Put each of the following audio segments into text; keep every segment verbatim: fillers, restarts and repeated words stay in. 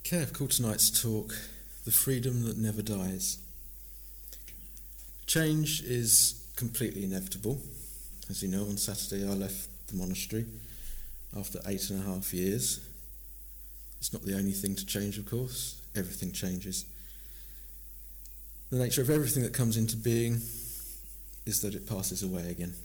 Okay, I've called tonight's talk The Freedom That Never Dies. Change is completely inevitable. As you know, on Saturday I left the monastery after eight and a half years. It's not the only thing to change, of course. Everything changes. The nature of everything that comes into being is that it passes away again.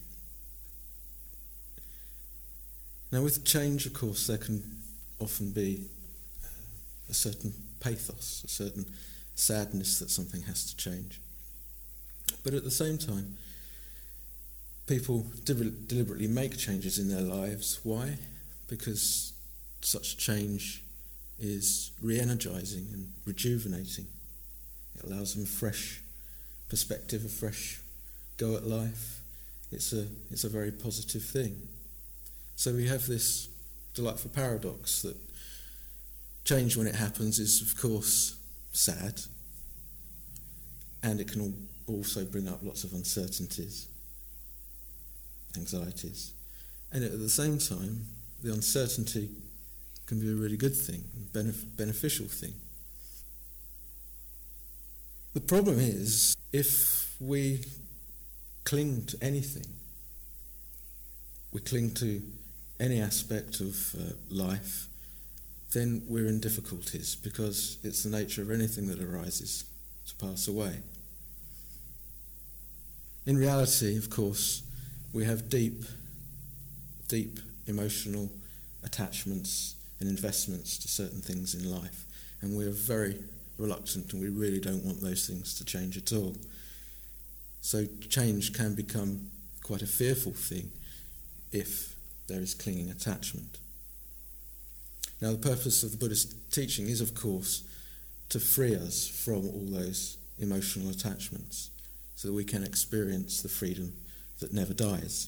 Now, with change, of course, there can often be a certain pathos, a certain sadness that something has to change. But at the same time, people de- deliberately make changes in their lives. Why? Because such change is re-energizing and rejuvenating. It allows them a fresh perspective, a fresh go at life. It's a, it's a very positive thing. So we have this delightful paradox that change, when it happens, is of course sad, and it can also bring up lots of uncertainties, anxieties, and at the same time the uncertainty can be a really good thing, a benef- beneficial thing. The problem is, if we cling to anything, we cling to any aspect of uh, life, then we're in difficulties, because it's the nature of anything that arises to pass away. In reality, of course, we have deep, deep emotional attachments and investments to certain things in life, and we're very reluctant, and we really don't want those things to change at all. So change can become quite a fearful thing if there is clinging attachment. Now, the purpose of the Buddhist teaching is, of course, to free us from all those emotional attachments so that we can experience the freedom that never dies.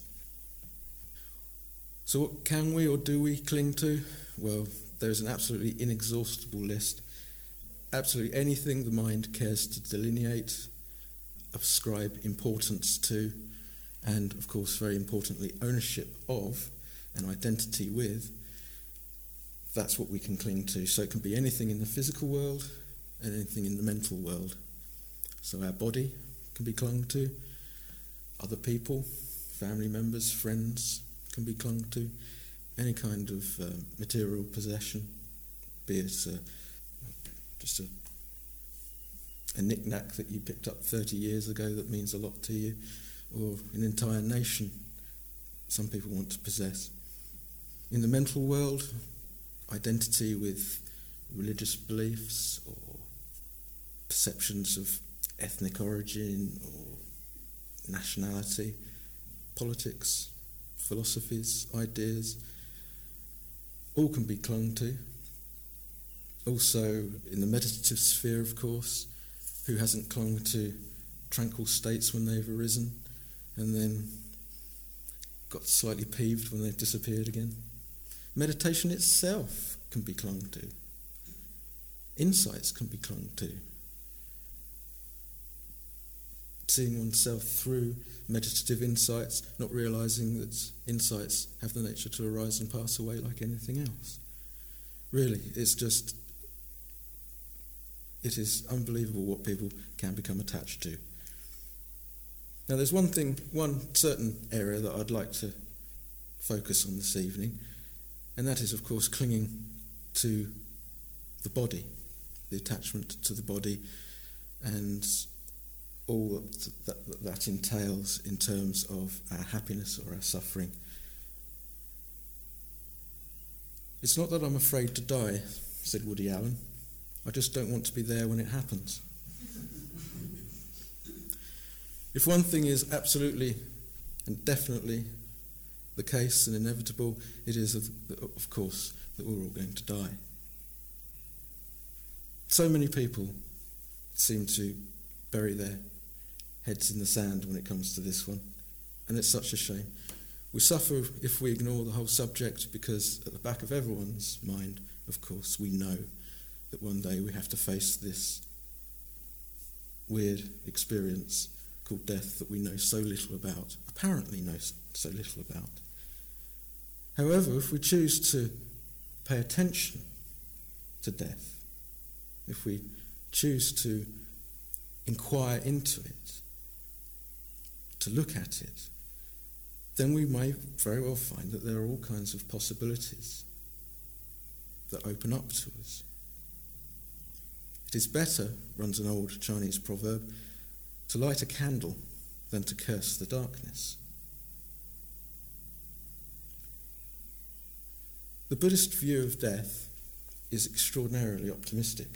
So what can we or do we cling to? Well, there's an absolutely inexhaustible list. Absolutely anything the mind cares to delineate, ascribe importance to, and, of course, very importantly, ownership of and identity with, that's what we can cling to. So it can be anything in the physical world and anything in the mental world. So our body can be clung to, other people, family members, friends can be clung to, any kind of uh, material possession, be it uh, just a, a knick-knack that you picked up thirty years ago that means a lot to you, or an entire nation some people want to possess. In the mental world, identity with religious beliefs or perceptions of ethnic origin or nationality, politics, philosophies, ideas, all can be clung to. Also, in the meditative sphere, of course, who hasn't clung to tranquil states when they've arisen and then got slightly peeved when they've disappeared again? Meditation itself can be clung to. Insights can be clung to. Seeing oneself through meditative insights, not realising that insights have the nature to arise and pass away like anything else. Really, it's just, it is unbelievable what people can become attached to. Now, there's one thing, one certain area that I'd like to focus on this evening, and that is, of course, clinging to the body, the attachment to the body, and all that, that that entails in terms of our happiness or our suffering. It's not that I'm afraid to die, said Woody Allen. I just don't want to be there when it happens. If one thing is absolutely and definitely the case and inevitable, it is, of, of course, that we're all going to die. So many people seem to bury their heads in the sand when it comes to this one, and it's such a shame. We suffer if we ignore the whole subject, because at the back of everyone's mind, of course, we know that one day we have to face this weird experience called death that we know so little about, apparently know so little about. However, if we choose to pay attention to death, if we choose to inquire into it, to look at it, then we may very well find that there are all kinds of possibilities that open up to us. It is better, runs an old Chinese proverb, to light a candle than to curse the darkness. The Buddhist view of death is extraordinarily optimistic.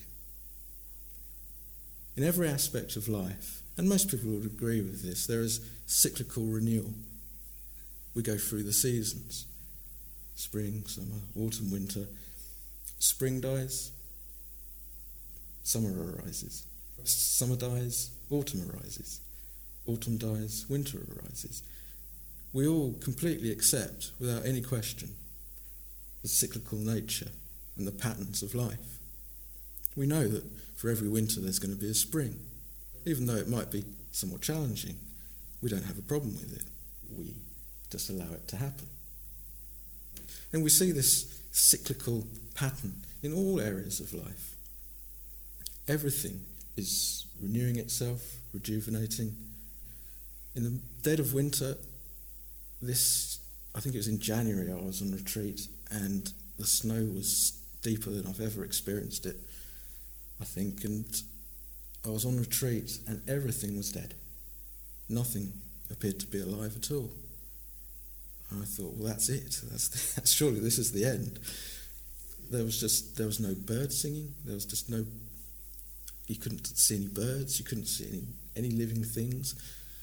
In every aspect of life, and most people would agree with this, there is cyclical renewal. We go through the seasons: spring, summer, autumn, winter. Spring dies, summer arises. Summer dies, autumn arises. Autumn dies, winter arises. We all completely accept, without any question, the cyclical nature and the patterns of life. We know that for every winter there's going to be a spring. Even though it might be somewhat challenging, we don't have a problem with it. We just allow it to happen. And we see this cyclical pattern in all areas of life. Everything is renewing itself, rejuvenating. In the dead of winter, this, I think it was in January, I was on retreat, and the snow was deeper than I've ever experienced it, I think, and I was on retreat and everything was dead. Nothing appeared to be alive at all. And I thought, well, that's it. That's, the, that's surely this is the end. There was just there was no bird singing. There was just no. You couldn't see any birds. You couldn't see any any living things.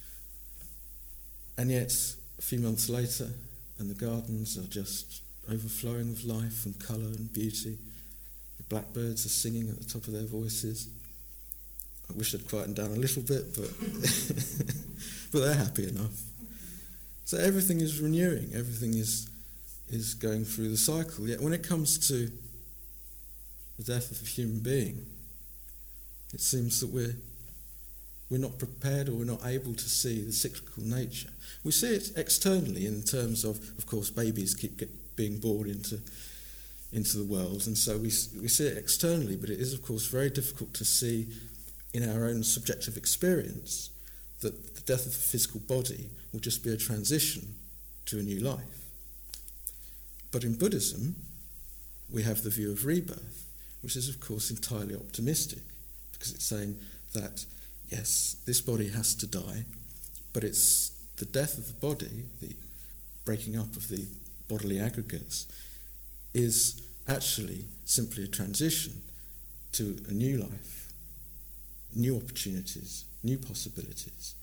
And yet, a few months later, and the gardens are just overflowing with life and colour and beauty. The blackbirds are singing at the top of their voices. I wish I'd quietened down a little bit, but but they're happy enough. So everything is renewing, everything is is going through the cycle. Yet when it comes to the death of a human being, it seems that we're we're not prepared, or we're not able to see the cyclical nature. We see it externally in terms of, of course, babies keep get, being born into into the world, and so we we see it externally, but it is, of course, very difficult to see in our own subjective experience that the death of the physical body will just be a transition to a new life. But in Buddhism, we have the view of rebirth, which is, of course, entirely optimistic, because it's saying that, yes, this body has to die, but it's the death of the body, the breaking up of the bodily aggregates, is actually simply a transition to a new life, new opportunities, new possibilities.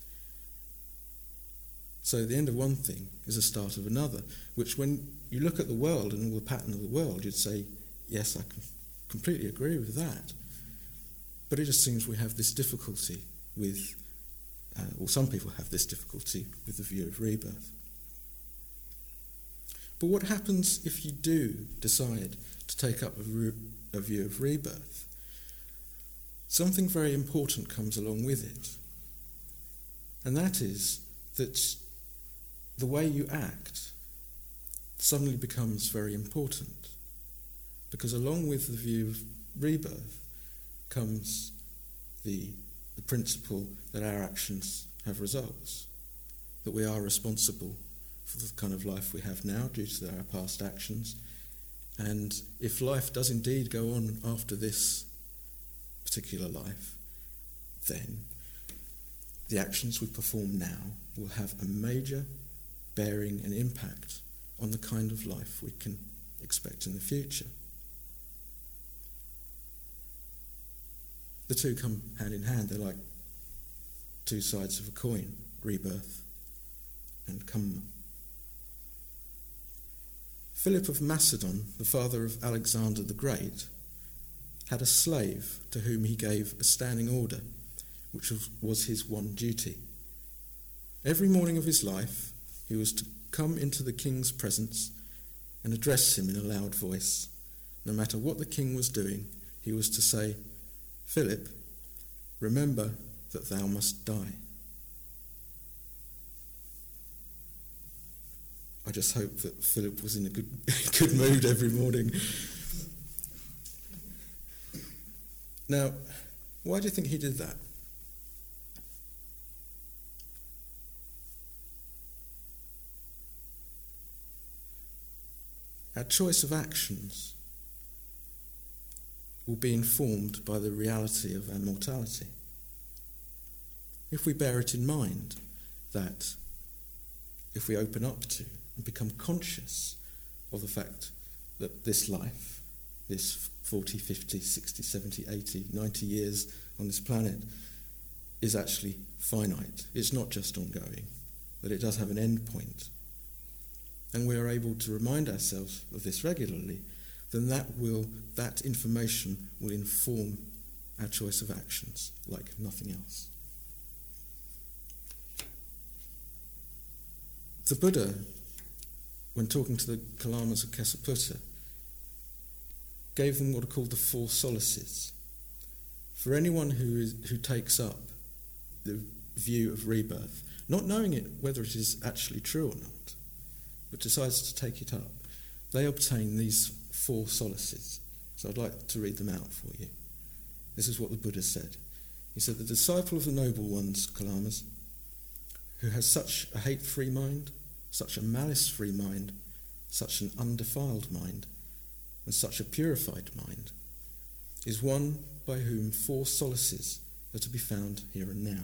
So the end of one thing is the start of another, which when you look at the world and all the pattern of the world, you'd say, yes, I can completely agree with that. But it just seems we have this difficulty with, uh, or some people have this difficulty with the view of rebirth. But what happens if you do decide to take up a, re- a view of rebirth? Something very important comes along with it. And that is that the way you act suddenly becomes very important. Because along with the view of rebirth comes the, the principle that our actions have results, that we are responsible for the kind of life we have now due to our past actions. And if life does indeed go on after this particular life, then the actions we perform now will have a major bearing and impact on the kind of life we can expect in the future. The two come hand in hand. They're like two sides of a coin, rebirth and karma. Philip of Macedon, the father of Alexander the Great, had a slave to whom he gave a standing order, which was his one duty. Every morning of his life, he was to come into the king's presence and address him in a loud voice. No matter what the king was doing, he was to say, "Philip, remember that thou must die." I just hope that Philip was in a good, good mood every morning. Now, why do you think he did that? Our choice of actions will be informed by the reality of our mortality. If we bear it in mind that if we open up to and become conscious of the fact that this life, this forty, fifty, sixty, seventy, eighty, ninety years on this planet is actually finite, it's not just ongoing, that it does have an end point, and we are able to remind ourselves of this regularly, then that will that information will inform our choice of actions like nothing else. The Buddha, when talking to the Kalamas of Kesaputta, gave them what are called the four solaces. For anyone who is, who takes up the view of rebirth, not knowing it whether it is actually true or not, but decides to take it up, they obtain these four solaces. So I'd like to read them out for you. This is what the Buddha said. He said, the disciple of the noble ones, Kalamas, who has such a hate-free mind, such a malice-free mind, such an undefiled mind, and such a purified mind, is one by whom four solaces are to be found here and now.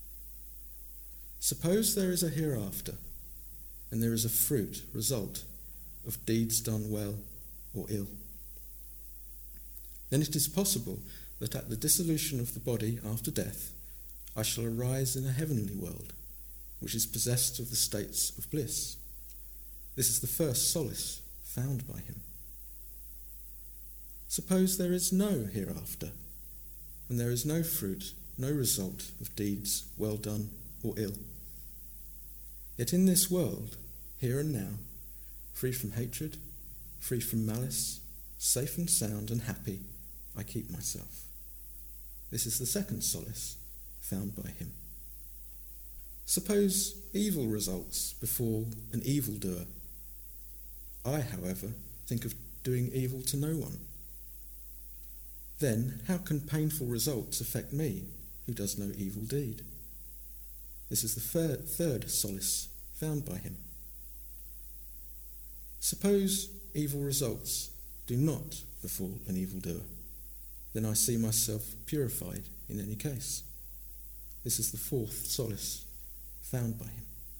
Suppose there is a hereafter, and there is a fruit, result, of deeds done well or ill. Then it is possible that at the dissolution of the body after death, I shall arise in a heavenly world, which is possessed of the states of bliss. This is the first solace found by him. Suppose there is no hereafter, and there is no fruit, no result of deeds well done or ill. Yet in this world, here and now, free from hatred, free from malice, safe and sound and happy, I keep myself. This is the second solace found by him. Suppose evil results befall an evildoer. I, however, think of doing evil to no one. Then how can painful results affect me, who does no evil deed? This is the third, third solace found by him. Suppose evil results do not befall an evildoer. Then I see myself purified in any case. This is the fourth solace found by him.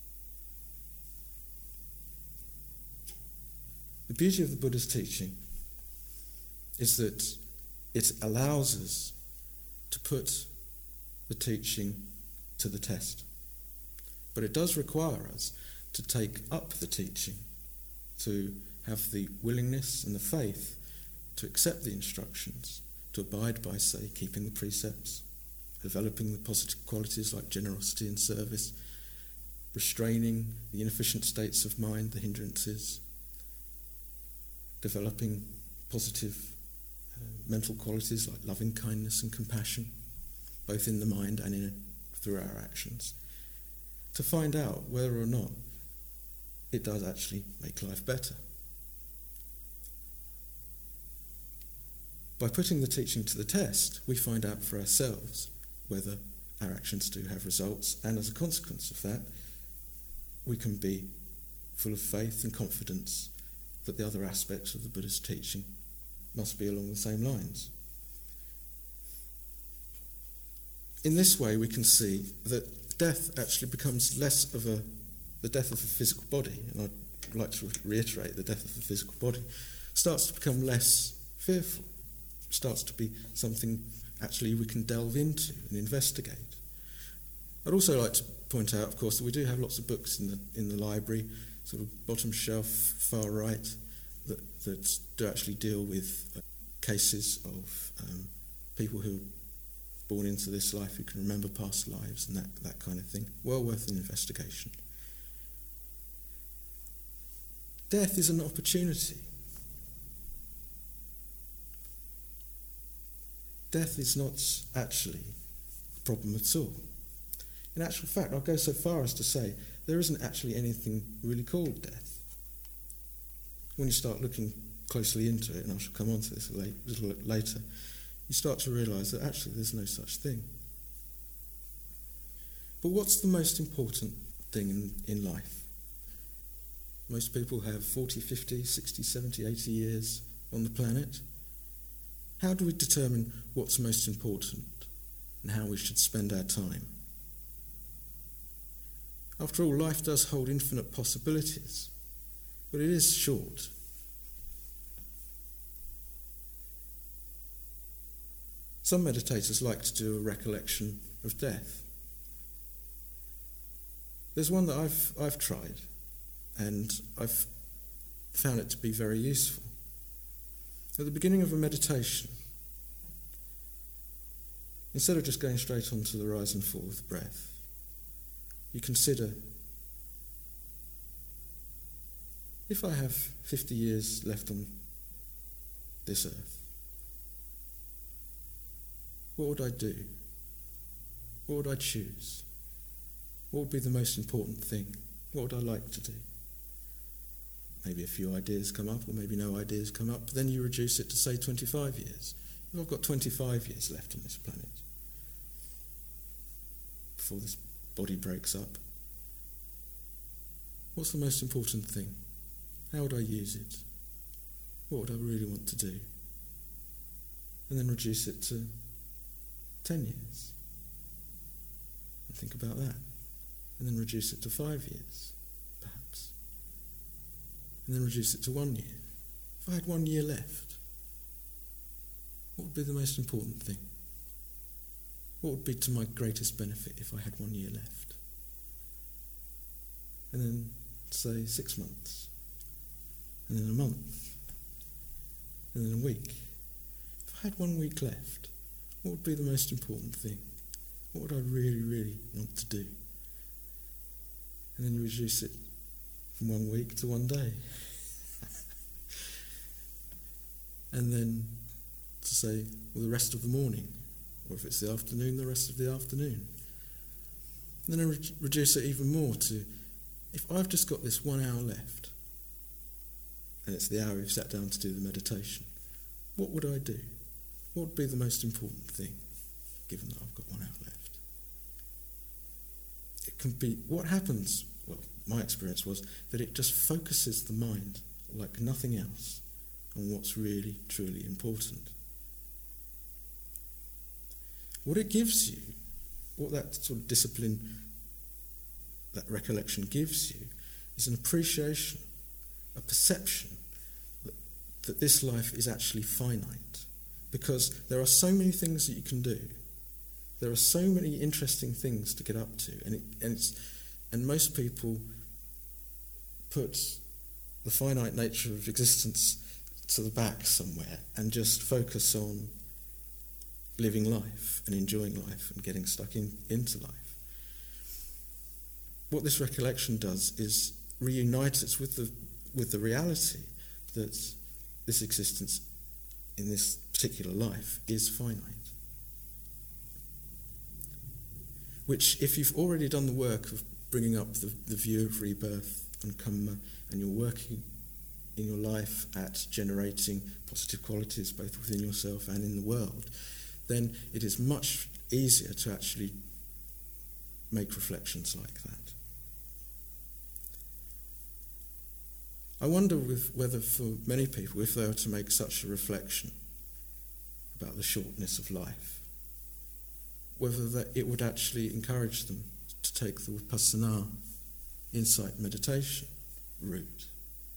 The beauty of the Buddha's teaching is that it allows us to put the teaching to the test. But it does require us to take up the teaching, to have the willingness and the faith to accept the instructions, to abide by, say, keeping the precepts, developing the positive qualities like generosity and service, restraining the inefficient states of mind, the hindrances, developing positive uh, mental qualities like loving kindness and compassion, both in the mind and in, through our actions, to find out whether or not it does actually make life better. By putting the teaching to the test, we find out for ourselves whether our actions do have results, and as a consequence of that, we can be full of faith and confidence that the other aspects of the Buddha's teaching must be along the same lines. In this way, we can see that death actually becomes less of a the death of the physical body, and I'd like to reiterate the death of the physical body, starts to become less fearful, starts to be something actually we can delve into and investigate. I'd also like to point out, of course, that we do have lots of books in the in the library, sort of bottom shelf, far right, that, that do actually deal with uh, cases of um, people who are born into this life who can remember past lives and that, that kind of thing. Well worth an investigation. Death is an opportunity. Death is not actually a problem at all. In actual fact, I'll go so far as to say there isn't actually anything really called death. When you start looking closely into it, and I shall come on to this a little later, you start to realise that actually there's no such thing. But what's the most important thing in, in life? Most people have forty, fifty, sixty, seventy, eighty years on the planet. How do we determine what's most important and how we should spend our time? After all, life does hold infinite possibilities, but it is short. Some meditators like to do a recollection of death. There's one that I've I've tried, and I've found it to be very useful. At the beginning of a meditation, instead of just going straight on to the rise and fall of the breath, you consider, if I have fifty years left on this earth, what would I do? What would I choose? What would be the most important thing? What would I like to do? Maybe a few ideas come up, or maybe no ideas come up, but then you reduce it to, say, twenty-five years. If I've got twenty-five years left on this planet, before this body breaks up, what's the most important thing? How would I use it? What would I really want to do? And then reduce it to ten years. And think about that. And then reduce it to five years, perhaps. And then reduce it to one year. If I had one year left, what would be the most important thing? What would be to my greatest benefit if I had one year left? And then, say, six months. And then a month. And then a week. If I had one week left, what would be the most important thing? What would I really, really want to do? And then you reduce it from one week to one day. And then to say, well, the rest of the morning, or if it's the afternoon, the rest of the afternoon. And then I re- reduce it even more to, if I've just got this one hour left, and it's the hour you've sat down to do the meditation, what would I do? What would be the most important thing, given that I've got one hour left? It can be, what happens, well, my experience was that it just focuses the mind like nothing else on what's really, truly important. What it gives you, what that sort of discipline, that recollection gives you, is an appreciation, a perception that, that this life is actually finite. Because there are so many things that you can do. There are so many interesting things to get up to. And, it, and, it's, and most people put the finite nature of existence to the back somewhere and just focus on living life and enjoying life and getting stuck in, into life. What this recollection does is reunite us with the with the reality that this existence in this particular life is finite. Which, if you've already done the work of bringing up the, the view of rebirth and karma, and you're working in your life at generating positive qualities both within yourself and in the world, then it is much easier to actually make reflections like that. I wonder with, whether for many people, if they were to make such a reflection about the shortness of life, whether that it would actually encourage them to take the Vipassana, insight meditation route.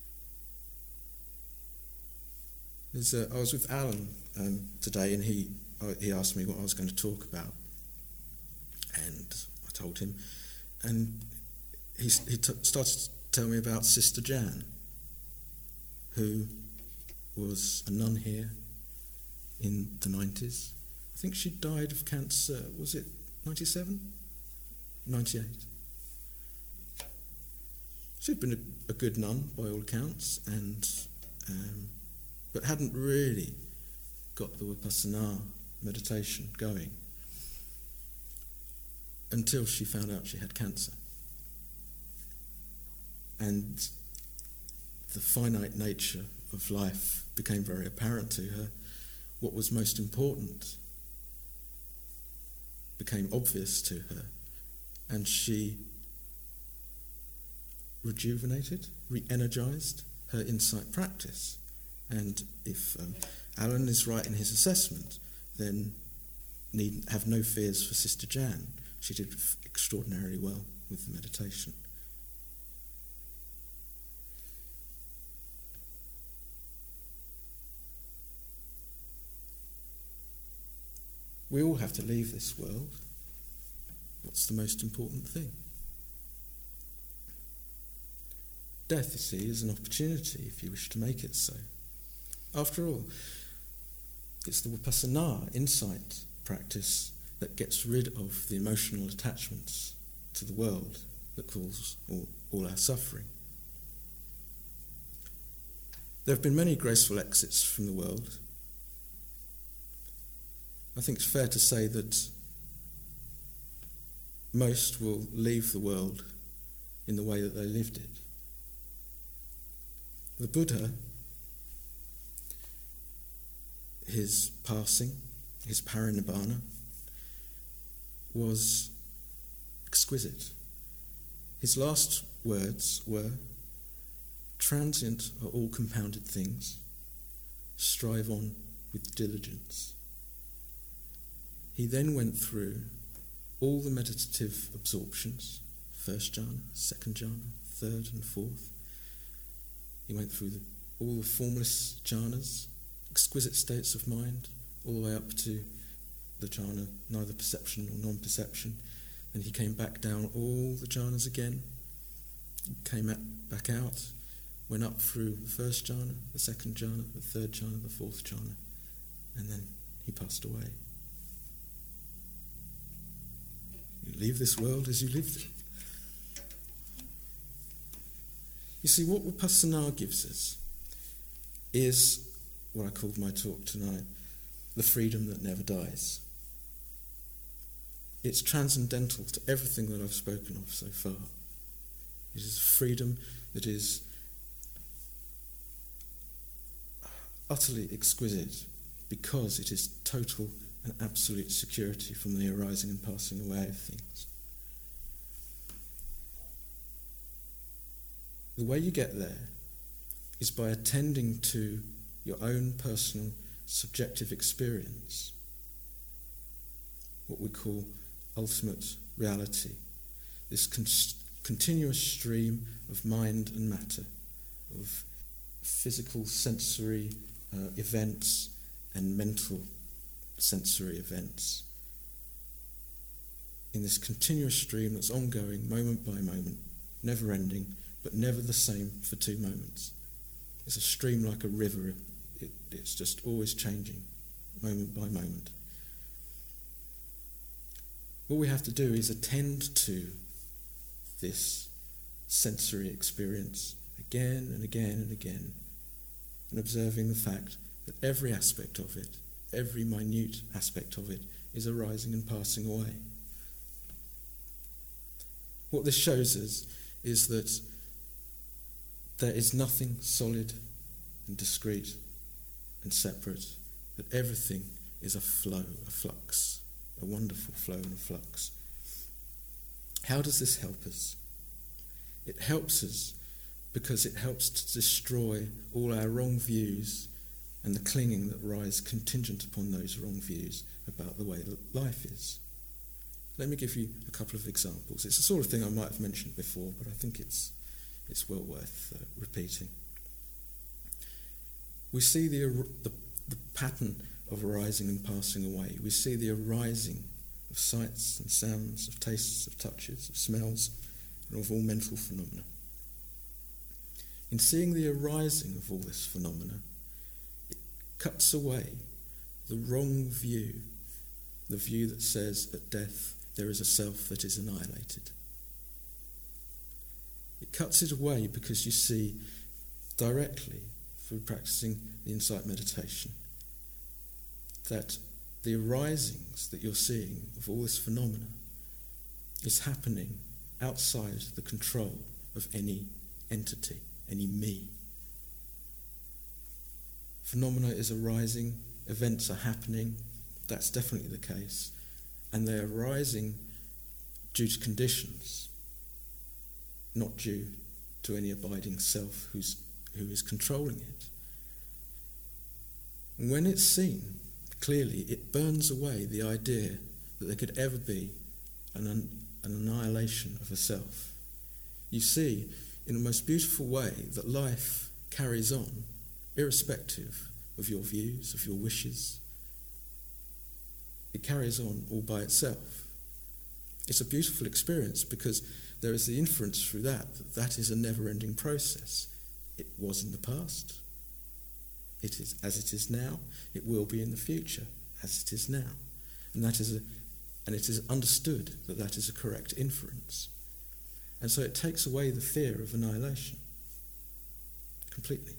There's a, I was with Alan um, today, and he uh, he asked me what I was going to talk about, and I told him, and he he t- started to tell me about Sister Jan, who was a nun here in the nineties. I think she died of cancer, was it ninety-seven? ninety-eight. She'd been a, a good nun by all accounts, and um, but hadn't really got the Vipassana meditation going until she found out she had cancer. And the finite nature of life became very apparent to her, what was most important became obvious to her, and she rejuvenated, re-energized her insight practice. And if um, Alan is right in his assessment, then need have no fears for Sister Jan. She did extraordinarily well with the meditation. We all have to leave this world. What's the most important thing? Death, you see, is an opportunity if you wish to make it so. After all, it's the Vipassana insight practice that gets rid of the emotional attachments to the world that causes all, all our suffering. There have been many graceful exits from the world. I think it's fair to say that most will leave the world in the way that they lived it. The Buddha, his passing, his parinibbana, was exquisite. His last words were, "Transient are all compounded things. Strive on with diligence." He then went through all the meditative absorptions, first jhana, second jhana, third and fourth. He went through the, all the formless jhanas, exquisite states of mind, all the way up to the jhana, neither perception nor non-perception. And he came back down all the jhanas again, came at, back out, went up through the first jhana, the second jhana, the third jhana, the fourth jhana, and then he passed away. You leave this world as you lived it. You see, what Vipassana gives us is what I called my talk tonight, the freedom that never dies. It's transcendental to everything that I've spoken of so far. It is freedom that is utterly exquisite because it is total and absolute security from the arising and passing away of things. The way you get there is by attending to your own personal subjective experience, what we call ultimate reality, this con- continuous stream of mind and matter, of physical sensory uh, events and mental sensory events, in this continuous stream that's ongoing moment by moment, never ending, but never the same for two moments. It's a stream like a river. It, it's just always changing, moment by moment. What we have to do is attend to this sensory experience again and again and again, and observing the fact that every aspect of it, every minute aspect of it, is arising and passing away. What this shows us is that there is nothing solid and discrete and separate, that everything is a flow, a flux, a wonderful flow and a flux. How does this help us? It helps us because it helps to destroy all our wrong views and the clinging that rise contingent upon those wrong views about the way that life is. Let me give you a couple of examples. It's the sort of thing I might have mentioned before, but I think it's it's well worth uh, repeating. We see the, the the pattern of arising and passing away. We see the arising of sights and sounds, of tastes, of touches, of smells, and of all mental phenomena. In seeing the arising of all this phenomena, it cuts away the wrong view, the view that says at death there is a self that is annihilated. It cuts it away because you see directly, through practicing the insight meditation, that the arisings that you're seeing of all this phenomena is happening outside the control of any entity, any me. Phenomena is arising events are happening, that's definitely the case, and they are arising due to conditions, not due to any abiding self who's, who is controlling it. And when it's seen, clearly it burns away the idea that there could ever be an, un, an annihilation of a self. You see, in a most beautiful way, that life carries on, irrespective of your views, of your wishes. It carries on all by itself. It's a beautiful experience because there is the inference through that that that is a never-ending process. It was in the past, it is as it is now, it will be in the future as it is now. And that is a, and it is understood that that is a correct inference. And so it takes away the fear of annihilation completely.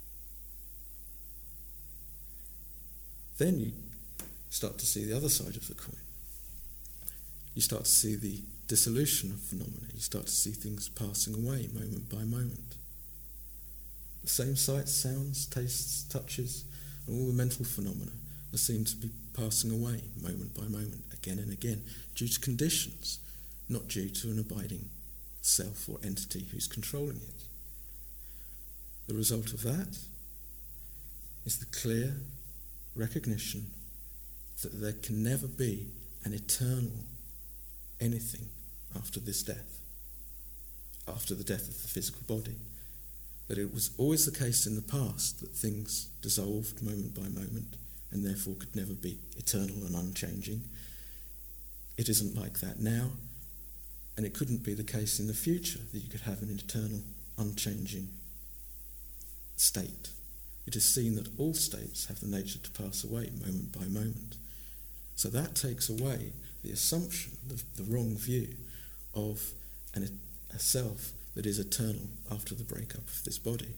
Then you start to see the other side of the coin. You start to see the dissolution of phenomena. You start to see things passing away moment by moment. The same sights, sounds, tastes, touches, and all the mental phenomena are seen to be passing away moment by moment, again and again, due to conditions, not due to an abiding self or entity who's controlling it. The result of that is the clear recognition that there can never be an eternal anything after this death, after the death of the physical body. That it was always the case in the past that things dissolved moment by moment and therefore could never be eternal and unchanging. It isn't like that now, and it couldn't be the case in the future that you could have an eternal, unchanging state. It is seen that all states have the nature to pass away moment by moment. So that takes away the assumption, the, the wrong view of an, a self that is eternal after the breakup of this body.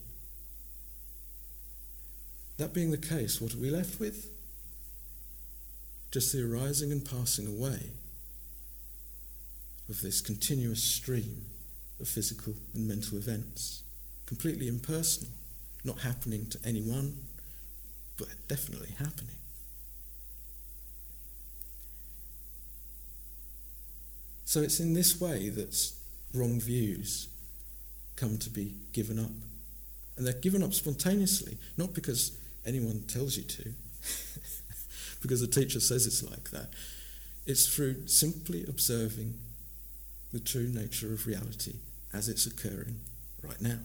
That being the case, what are we left with? Just the arising and passing away of this continuous stream of physical and mental events, completely impersonal, not happening to anyone, but definitely happening. So it's in this way that wrong views come to be given up. And they're given up spontaneously, not because anyone tells you to, because the teacher says it's like that. It's through simply observing the true nature of reality as it's occurring right now.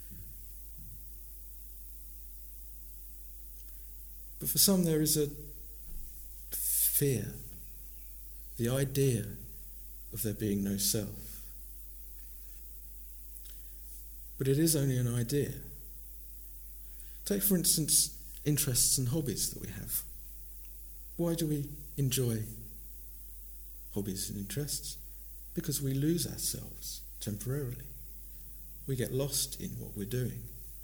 But for some there is a fear, the idea of there being no self. But it is only an idea. Take, for instance, interests and hobbies that we have. Why do we enjoy hobbies and interests? Because we lose ourselves temporarily. We get lost in what we're doing.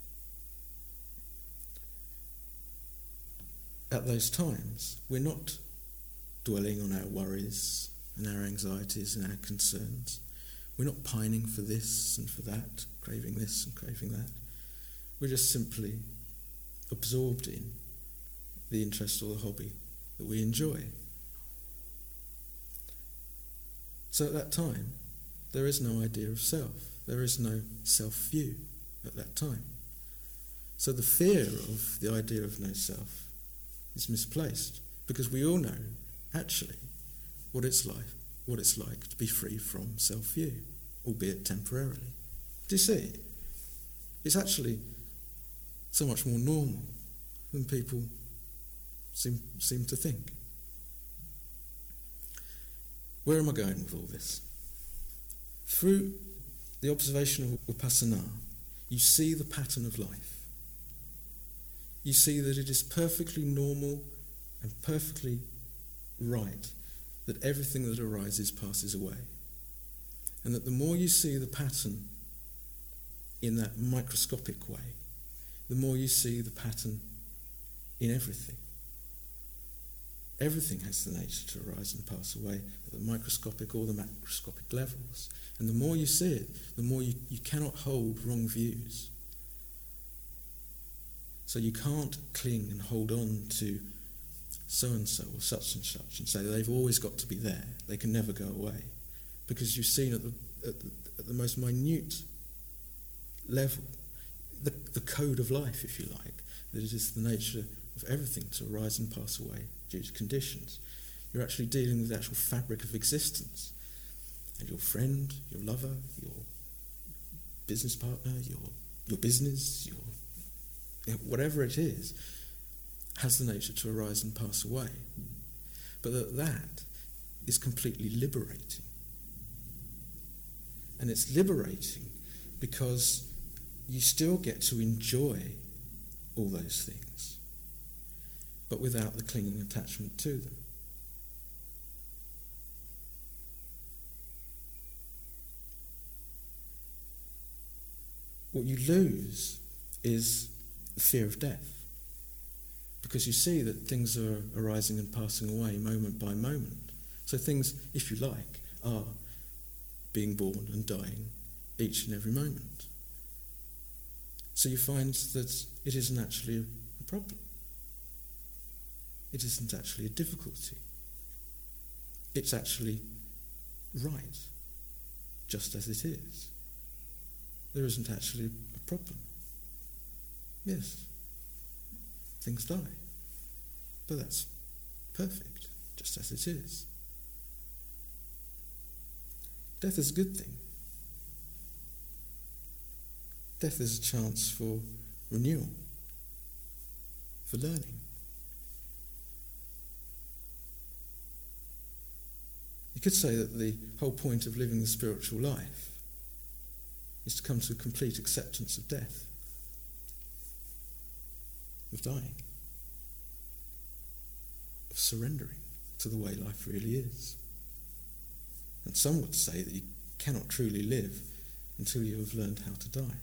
At those times, we're not dwelling on our worries and our anxieties and our concerns. We're not pining for this and for that, craving this and craving that. We're just simply absorbed in the interest or the hobby that we enjoy. So at that time, there is no idea of self. There is no self-view at that time. So the fear of the idea of no self is misplaced, because we all know, actually, what it's like, what it's like to be free from self-view, albeit temporarily. Do you see? It's actually so much more normal than people seem, seem to think. Where am I going with all this? Through the observation of Vipassana, you see the pattern of life. You see that it is perfectly normal and perfectly right that everything that arises passes away. And that the more you see the pattern in that microscopic way, the more you see the pattern in everything. Everything has the nature to arise and pass away at the microscopic or the macroscopic levels. And the more you see it, the more you, you cannot hold wrong views. So you can't cling and hold on to so-and-so or such and such, and say they've always got to be there, they can never go away, because you've seen at the, at the, at the most minute level the, the code of life, if you like, that it is the nature of everything to arise and pass away due to conditions. You're actually dealing with the actual fabric of existence. And your friend, your lover, your business partner, your your business, your you know, whatever it is, has the nature to arise and pass away. But that that is completely liberating. And it's liberating because you still get to enjoy all those things, but without the clinging attachment to them. What you lose is the fear of death, because you see that things are arising and passing away moment by moment. So things, if you like, are being born and dying each and every moment. So you find that it isn't actually a problem. It isn't actually a difficulty. It's actually right, just as it is. There isn't actually a problem. Yes, things die, but that's perfect, just as it is. Death is a good thing. Death is a chance for renewal, for learning. You could say that the whole point of living the spiritual life is to come to a complete acceptance of death, of dying, of surrendering to the way life really is. And some would say that you cannot truly live until you have learned how to die.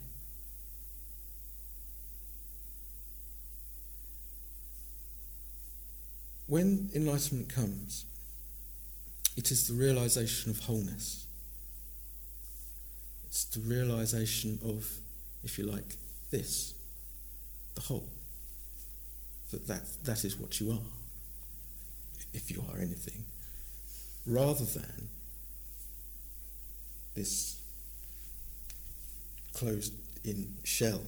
When enlightenment comes, it is the realization of wholeness. It's the realization of, if you like, this, the whole. That, that that is what you are, if you are anything, rather than this closed-in shell.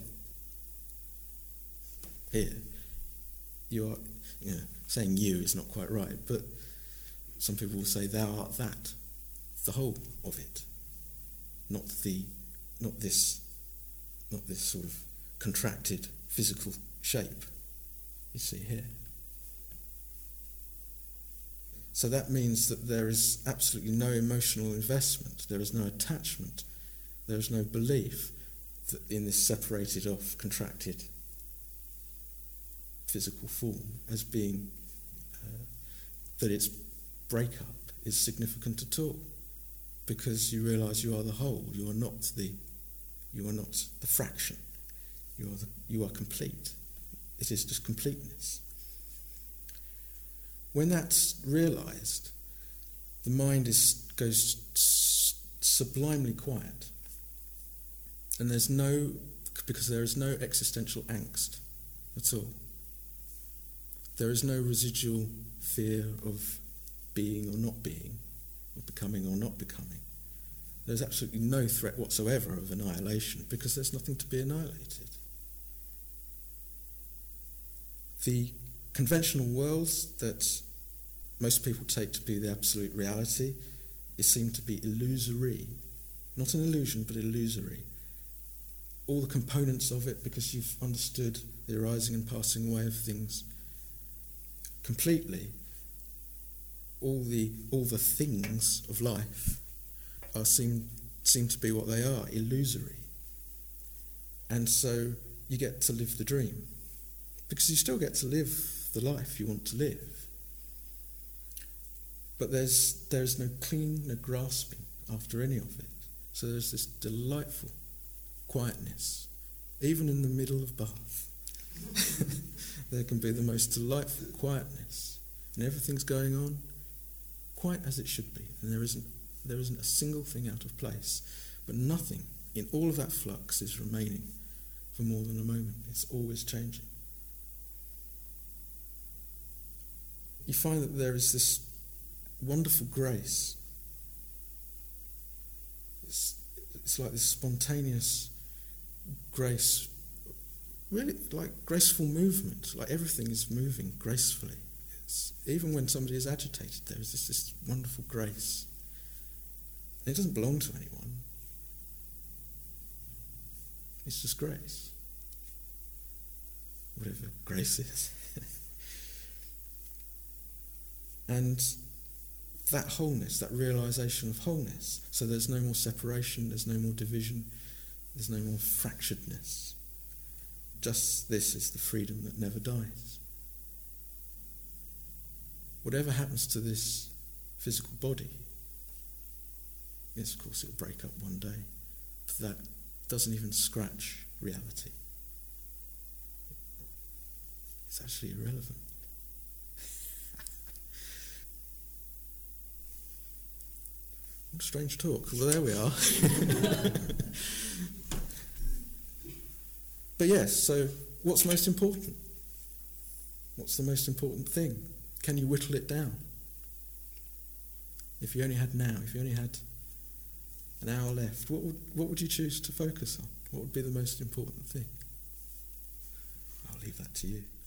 Here, you are, you know, saying you is not quite right, but some people will say thou art that, the whole of it. Not the, not this, not this sort of contracted physical shape you see here. So that means that there is absolutely no emotional investment, there is no attachment, there is no belief that in this separated off, contracted physical form as being, uh, that its breakup is significant at all. Because you realise you are the whole, you are not the, you are not the fraction, you are the, you are complete. It is just completeness. When that's realised, the mind is goes sublimely quiet, and there's no, because there is no existential angst at all. There is no residual fear of being or not being, or becoming or not becoming. There's absolutely no threat whatsoever of annihilation, because there's nothing to be annihilated. The conventional worlds that most people take to be the absolute reality is seen to be illusory. Not an illusion, but illusory. All the components of it, because you've understood the arising and passing away of things completely, all the all the things of life are seem seem to be what they are, illusory. And so you get to live the dream, because you still get to live the life you want to live. But there's there's no clinging, no grasping after any of it. So there's this delightful quietness, even in the middle of Bath. There can be the most delightful quietness, and everything's going on quite as it should be, and there isn't there isn't a single thing out of place, but nothing in all of that flux is remaining for more than a moment. It's always changing. you find that there is this wonderful grace. It's, it's like this spontaneous grace, really like graceful movement, like everything is moving gracefully. It's, even when somebody is agitated, there is this, this wonderful grace. And it doesn't belong to anyone. It's just grace. Whatever grace is. And that wholeness, that realisation of wholeness, so there's no more separation, there's no more division, there's no more fracturedness. Just this is the freedom that never dies. Whatever happens to this physical body, yes, of course, it'll break up one day, but that doesn't even scratch reality. It's actually irrelevant. What strange talk. Well, there we are. But yes, so what's most important? What's the most important thing? Can you whittle it down? If you only had now, if you only had an hour left, what would, what would you choose to focus on? What would be the most important thing? I'll leave that to you.